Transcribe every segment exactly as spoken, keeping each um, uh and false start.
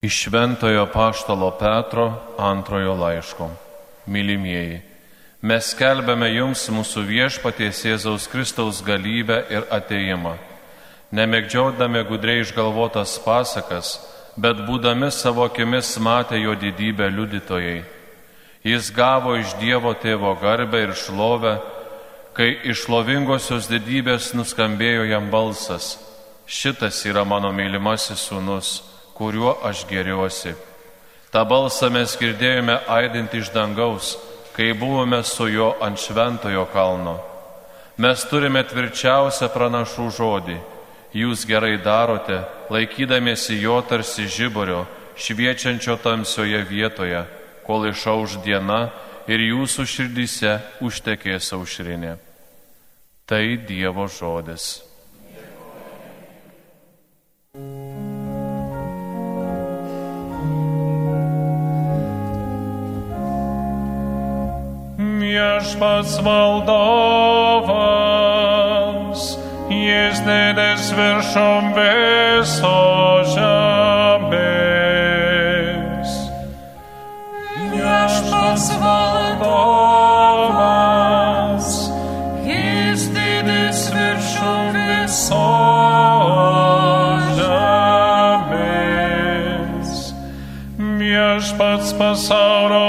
Iš Šventojo Apaštalo Petro antrojo laiško. Mylimieji, mes skelbiame jums mūsų Viešpaties Jėzaus Kristaus galybę ir atėjimą, nemėgdžiaudami gudriai išgalvotas pasakas, bet būdami savo akimis matę jo didybę liudytojai. Jis gavo iš Dievo Tėvo garbę ir šlovę, kai iš šlovingosios didybės nuskambėjo jam balsas: šitas yra mano mylimasis sūnus, kuriuo aš gėriuosi. Ta balsą mes girdėjome aidint iš dangaus, kai buvome su juo ant šventojo kalno. Mes turime tvirčiausią pranašų žodį. Jūs gerai darote, laikydamiesi jo tarsi žiburio, šviečiančio tamsioje vietoje, kol išauš diena ir jūsų širdyse užtekės aušrinė. Tai Dievo žodis. Viešpats valdovas, jis didis viršum visos žemės. Viešpats valdovas, jis didis viršum visos žemės. Viešpats pasaulio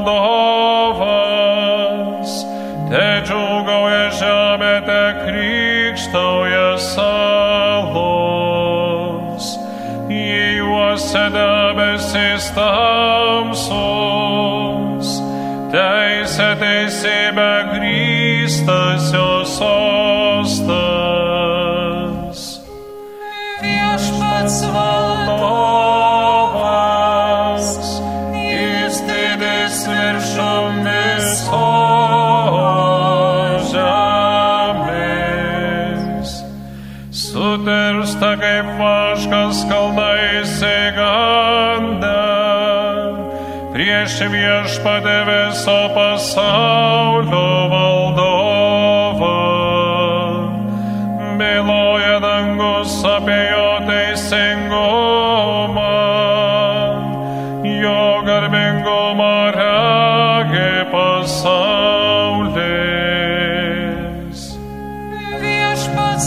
valdovas, te džiūgauja žemė, te krykštauja salos. Į juose debesys tamsus, teisė teisybė grįstas jos sostas. Viešpats valdovas, jis didis viršum visos žemės. Sutiršta kaip vaškas kalnai išsigandę, prieš Viešpatį viso pasaulio valdovą. Byloja dangus apie jo teisingumą, jo garbingumą regi pasaulis. Viešpats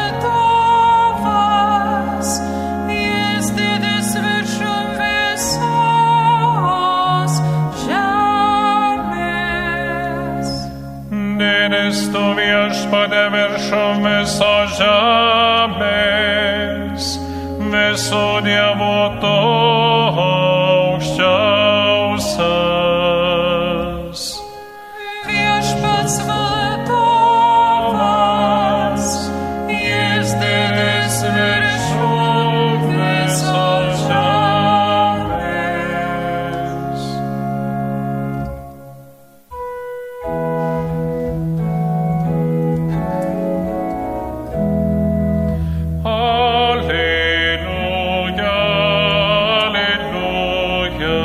valdovas, jis didis viršum visos žemės. Didis tu, Viešpatie, viršum visos žemės, visų dievų tu aukščiausias. Viešpats valdovas, jis didis viršum visos žemės. Alleluja, alleluja.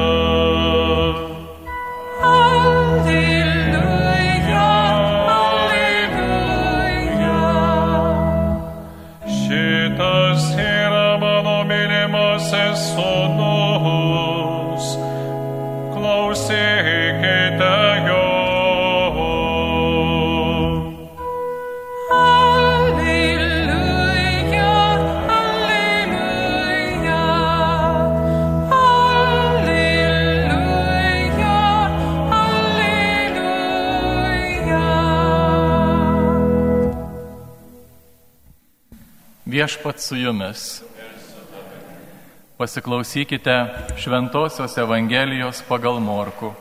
Alleluja, alleluja. Šitas yra mano mylimasis sūnus, klausykite jo. Alleluja, alleluja. Alleluja, alleluja. Viešpats su jumis. Pasiklausykite Šventosios Evangelijos pagal Morkų.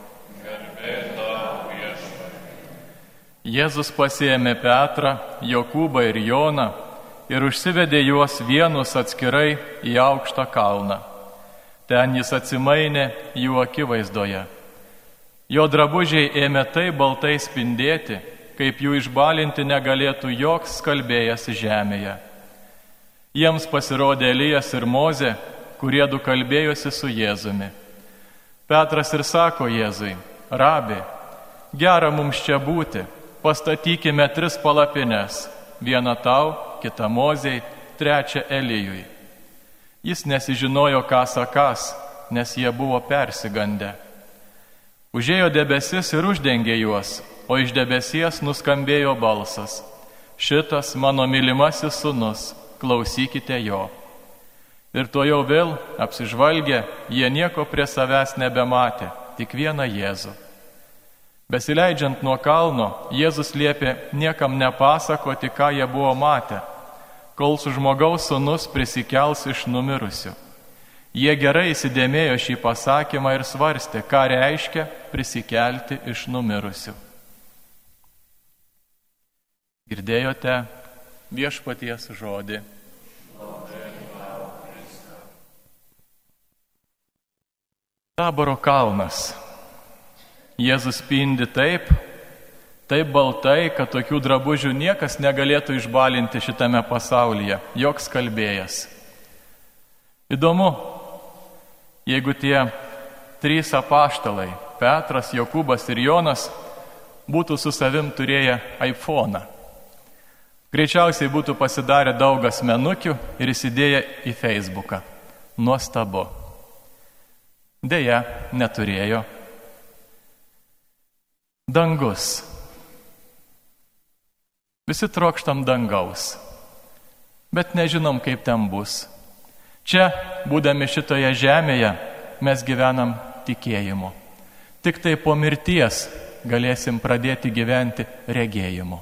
Jėzus pasiėmė Petrą, Jokūbą ir Joną ir užsivedė juos vienus atskirai į aukštą kalną. Ten jis atsimainė jų akivaizdoje. Jo drabužiai ėmė taip baltai spindėti, kaip jų išbalinti negalėtų joks skalbėjas žemėje. Jiems pasirodė Elijas ir Mozė, kurie du kalbėjosi su Jėzumi. Petras ir sako Jėzui: Rabi, gera mums čia būti, pastatykime tris palapines, vieną tau, kitą Mozei, trečią Elijui. Jis nesižinojo, ką sakąs, nes jie buvo persigandę. Užėjo debesis ir uždengė juos, o iš debesies nuskambėjo balsas: šitas mano mylimasis sūnus, klausykite jo. Ir to jau vėl apsižvalgę, jie nieko prie savęs nebematė, tik vieną Jėzų. Besileidžiant nuo kalno, Jėzus liepė niekam nepasakoti, ką jie buvo matę, kol su žmogaus sūnus prisikels iš numirusių. Jie gerai įsidėmėjo šį pasakymą ir svarstė, ką reiškia prisikelti iš numirusių. Girdėjote viešpaties žodį. Taboro kalnas. Jėzus spindi taip, taip baltai, kad tokių drabužių niekas negalėtų išbalinti šitame pasaulyje, joks kalbėjas. Įdomu, jeigu tie trys apaštalai, Petras, Jokūbas ir Jonas, būtų su savim turėję iPhone'ą. Greičiausiai būtų pasidarę daug asmenukių ir įsidėję į Facebooką. Nuostabu. Deja, neturėjo. Dangus. Visi trokštam dangaus, bet nežinom, kaip ten bus. Čia, būdami šitoje žemėje, mes gyvenam tikėjimu. Tik tai po mirties galėsim pradėti gyventi regėjimu.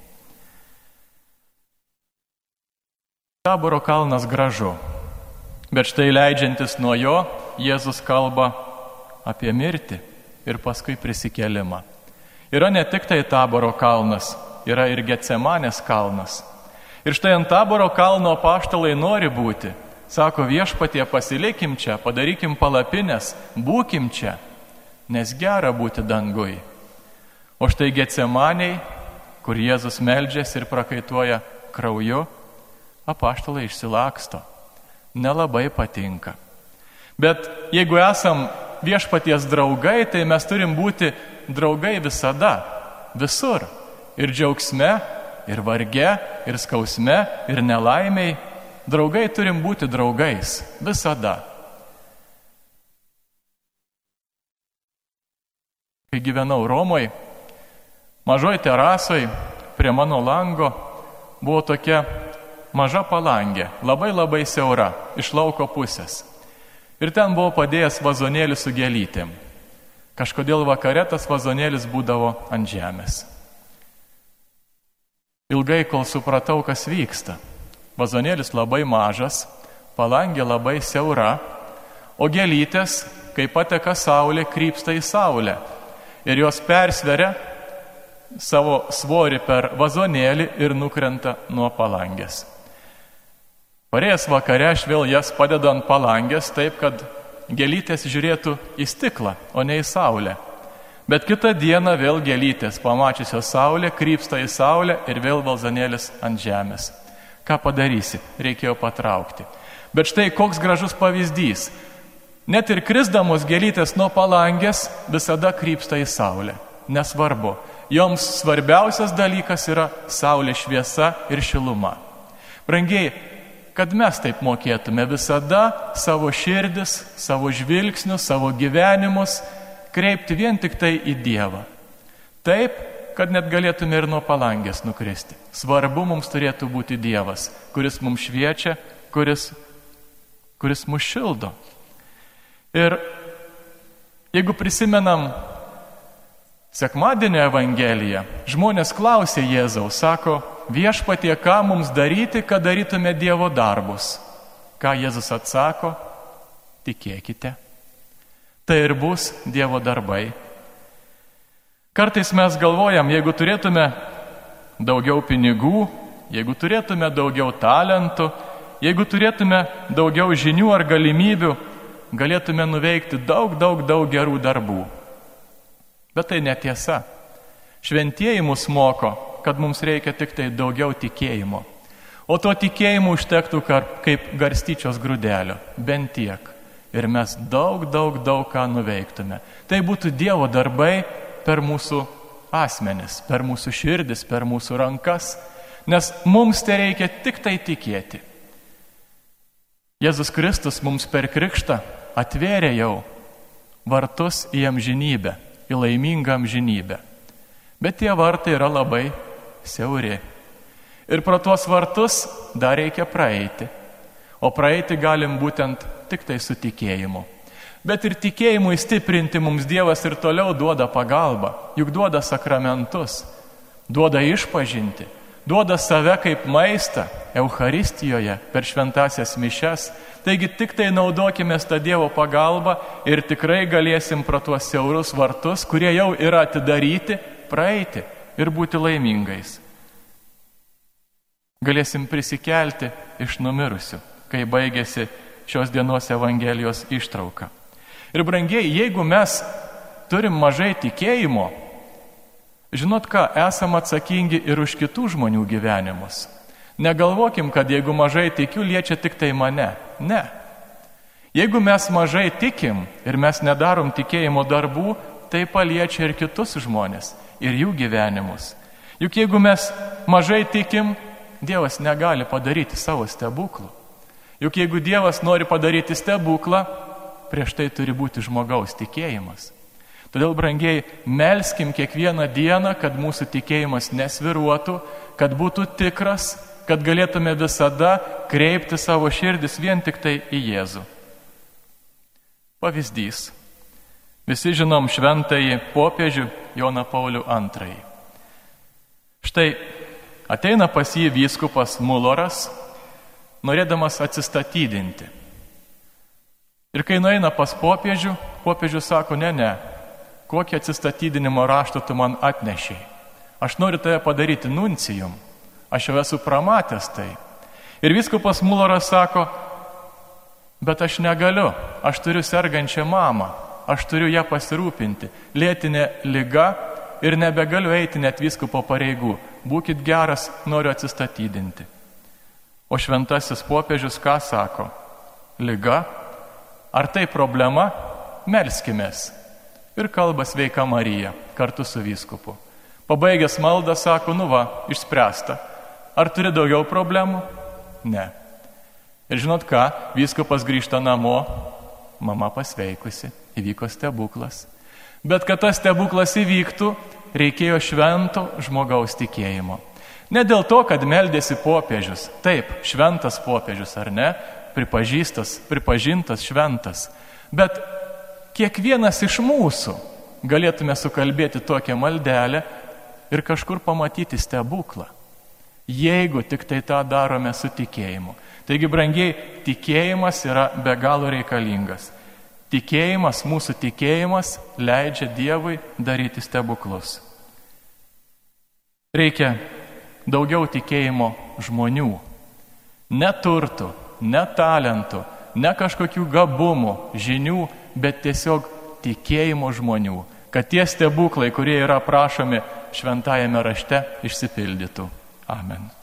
Taboro kalnas gražu, bet štai leidžiantis nuo jo, Jėzus kalba apie mirtį ir paskui prisikėlimą. Yra ne tik tai Taboro kalnas, yra ir Getsemanės kalnas. Ir štai ant Taboro kalno apaštalai nori būti. Sako, viešpatie, pasilikim čia, padarykim palapines, būkim čia, nes gera būti dangui. O štai Getsemaniai, kur Jėzus meldžiasi ir prakaituoja krauju, apaštalai išsilaksto. Nelabai patinka. Bet jeigu esam viešpaties draugai, tai mes turim būti draugai visada, visur. Ir džiaugsme, ir varge, ir skausme, ir nelaimiai. Draugai turim būti draugais, visada. Kai gyvenau Romoje, mažoj terasoj, prie mano lango, buvo tokia maža palangė, labai labai siaura, iš lauko pusės. Ir ten buvo padėjęs vazonėlis su gėlytėm. Kažkodėl vakare tas vazonėlis būdavo ant žemės. Ilgai, kol supratau, kas vyksta. Vazonėlis labai mažas, palangė labai siaura, o gėlytės, kai pateka saulė, krypsta į saulę. Ir jos persveria savo svorį per vazonėlį ir nukrenta nuo palangės. Parėjęs vakare aš vėl jas padedu ant palangės, taip, kad gėlytės žiūrėtų į stiklą, o ne į saulę. Bet kitą dieną vėl gėlytės, pamačiusios saulę, krypsta į saulę ir vėl vazonėlis ant žemės. Ką padarysi? Reikėjo patraukti. Bet štai koks gražus pavyzdys. Net ir krisdamos gėlytės nuo palangės visada krypsta į saulę. Nesvarbu. Joms svarbiausias dalykas yra saulės šviesa ir šiluma. Brangiai, kad mes taip mokėtume visada savo širdis, savo žvilgsnius, savo gyvenimus kreipti vien tik tai į Dievą. Taip, kad net galėtume ir nuo palangės nukristi. Svarbu mums turėtų būti Dievas, kuris mums šviečia, kuris, kuris mus šildo. Ir jeigu prisimenam sekmadienio Evangeliją, žmonės klausė Jėzaus, sako, viešpatie, ką mums daryti, kad darytume Dievo darbus? Ką Jėzus atsako? Tikėkite. Tai ir bus Dievo darbai. Kartais mes galvojam, jeigu turėtume daugiau pinigų, jeigu turėtume daugiau talentų, jeigu turėtume daugiau žinių ar galimybių, galėtume nuveikti daug, daug, daug gerų darbų. Bet tai netiesa. Šventieji mus moko, kad mums reikia tik tai daugiau tikėjimo. O to tikėjimo užtektų kaip garstyčios grūdelio, bent tiek. Ir mes daug, daug, daug ką nuveiktume. Tai būtų Dievo darbai per mūsų asmenis, per mūsų širdis, per mūsų rankas, nes mums tai reikia tik tai tikėti. Jėzus Kristus mums per krikštą atvėrė jau vartus į amžinybę, į laimingą amžinybę. Bet tie vartai yra labai siauri. Ir pro tuos vartus dar reikia praeiti. O praeiti galim būtent tik tai su tikėjimu. Bet ir tikėjimui stiprinti mums Dievas ir toliau duoda pagalbą. Juk duoda sakramentus, duoda išpažinti, duoda save kaip maistą Eucharistijoje per šventasias mišias. Taigi tik tai naudokime tą Dievo pagalbą ir tikrai galėsim pro tuos siaurus vartus, kurie jau yra atidaryti, praeiti ir būti laimingais. Galėsim prisikelti iš numirusių, kai baigėsi šios dienos Evangelijos ištrauka. Ir brangiai, jeigu mes turim mažai tikėjimo, žinot ką, esam atsakingi ir už kitų žmonių gyvenimus. Negalvokim, kad jeigu mažai tikiu, liečia tik tai mane. Ne. Jeigu mes mažai tikim ir mes nedarom tikėjimo darbų, tai paliečia ir kitus žmonės, ir jų gyvenimus. Juk jeigu mes mažai tikim, Dievas negali padaryti savo stebuklų. Juk jeigu Dievas nori padaryti stebuklą, prieš tai turi būti žmogaus tikėjimas. Todėl, brangiai, melskim kiekvieną dieną, kad mūsų tikėjimas nesviruotų, kad būtų tikras, kad galėtume visada kreipti savo širdis vien tik tai į Jėzų. Pavyzdys. Visi žinom šventąjį popiežių Joną Paulių antrąjį. Štai ateina pas jį vyskupas Muloras, norėdamas atsistatydinti. Ir kai nueina pas popiežių, popiežius sako, ne, ne, kokį atsistatydinimo raštą tu man atnešiai. Aš noriu tave padaryti nuncijum, aš jau esu pramatęs tai. Ir vyskupas Muloras sako, bet aš negaliu, aš turiu sergančią mamą, aš turiu ją pasirūpinti, lėtinė liga ir nebegaliu eiti net vyskupo pareigų. Būkit geras, noriu atsistatydinti. O šventasis popiežius ką sako? Liga? Ar tai problema? Melskimės. Ir kalba Sveika Marija kartu su vyskupu. Pabaigęs maldą sako, nu va, išspręsta. Ar turi daugiau problemų? Ne. Ir žinot ką, vyskupas grįžta namo, mama pasveikusi, įvyko stebuklas. Bet kad tas stebuklas įvyktų, reikėjo švento žmogaus tikėjimo. Ne dėl to, kad meldėsi popiežius. Taip, šventas popiežius, ar ne? Pripažįstas, pripažintas šventas. Bet kiekvienas iš mūsų galėtume sukalbėti tokią maldelę ir kažkur pamatyti stebuklą. Jeigu tik tai tą darome su tikėjimu. Taigi, brangiai, tikėjimas yra be galo reikalingas. Tikėjimas, mūsų tikėjimas leidžia Dievui daryti stebuklus. Reikia daugiau tikėjimo žmonių. Ne turtų, ne talentų, ne kažkokių gabumų, žinių, bet tiesiog tikėjimo žmonių, kad tie stebuklai, kurie yra prašomi šventajame rašte, išsipildytų. Amen.